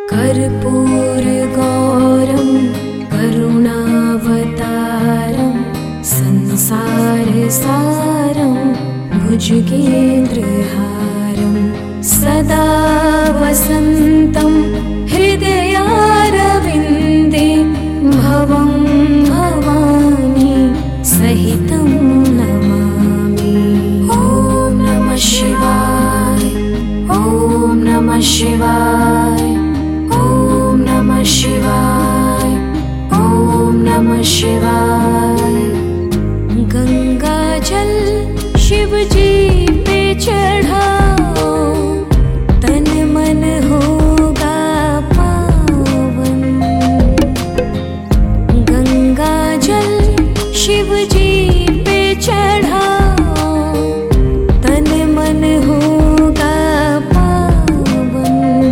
कर्पूरगौरं करुणावतारं संसारसारं भुजगेन्द्रहारं सदा वसन्तं हृदयारविन्दे भवं भवानी सहितं नमामि। ॐ नमः शिवाय, ॐ नमः शिवाय, ॐ नमः शिवाय, ॐ नमः शिवाय। गंगा जल शिव जी पे चढ़ाओ, तन मन होगा पावन। गंगा जल शिव जी पे चढ़ाओ, तन मन होगा पावन।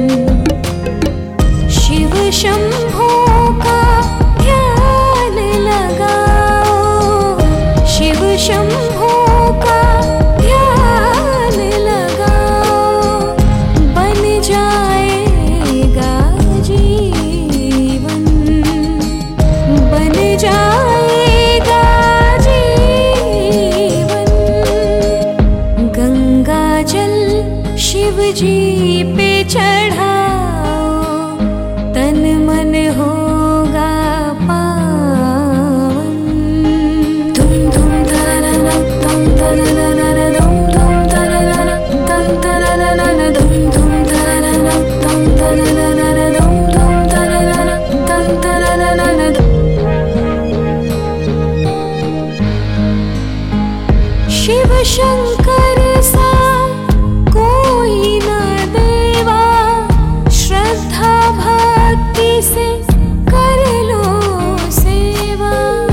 शिव शंभो का ध्यान लगाओ, शिव शंभो का ध्यान लगाओ, बन जाएगा जीवन, बन जाएगा जीवन। गंगा जल शिव जी पे चढ़ाओ, तन मन होगा पावन। धुम धुम तररर तम तररर धुम धुम तररर तम तररर धुम धुम तररर तम तररर धुम धुम तररर तम तररर। शिव शंकर सा कोई न देवा, श्रद्धा भक्ति से कर लो सेवा।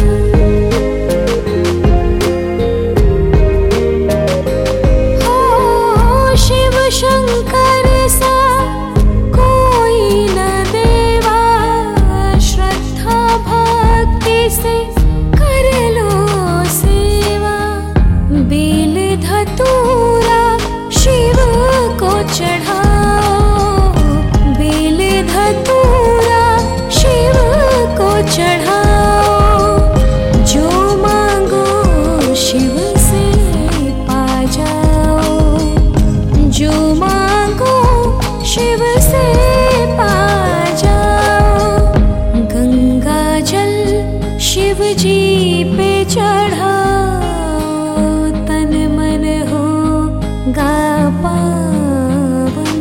हो शिव शंकर सा कोई न देवा, श्रद्धा भक्ति से कर लो सेवा। बेल धतूरा शिव को चढ़ाओ, बेल धतूरा शिव को चढ़ाओ। जो मांगो शिव से पा जाओ, जो मांगो शिव से पा जाओ। गंगा जल शिव जी पे चढ़ाओ, तन मन होगा पावन।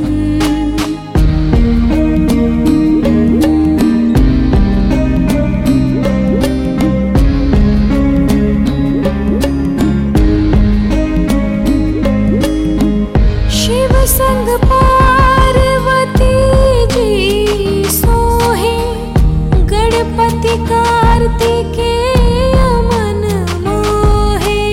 शिव संग पार्वती जी सोहे, गणपति कार्तिकेय मन मोहे।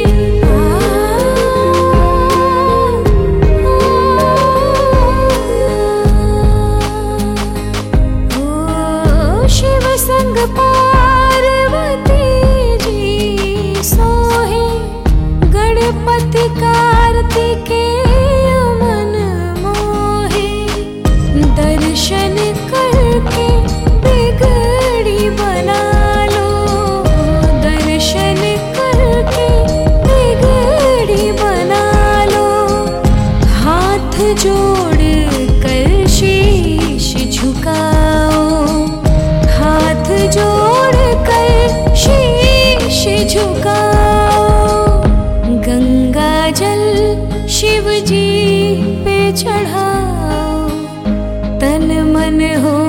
ओ शिव संग पार्वती जी सोहे, गणपति कार्तिकेय मन मोहे। दर्शन करके बिगड़ी बना लो, दर्शन करके बिगड़ी बना लो। हाथ जोड़ कर शीश झुकाओ, हाथ जोड़ कर शीश झुकाओ। गंगा जल शिव जी पे चढ़ाओ, तन मन हो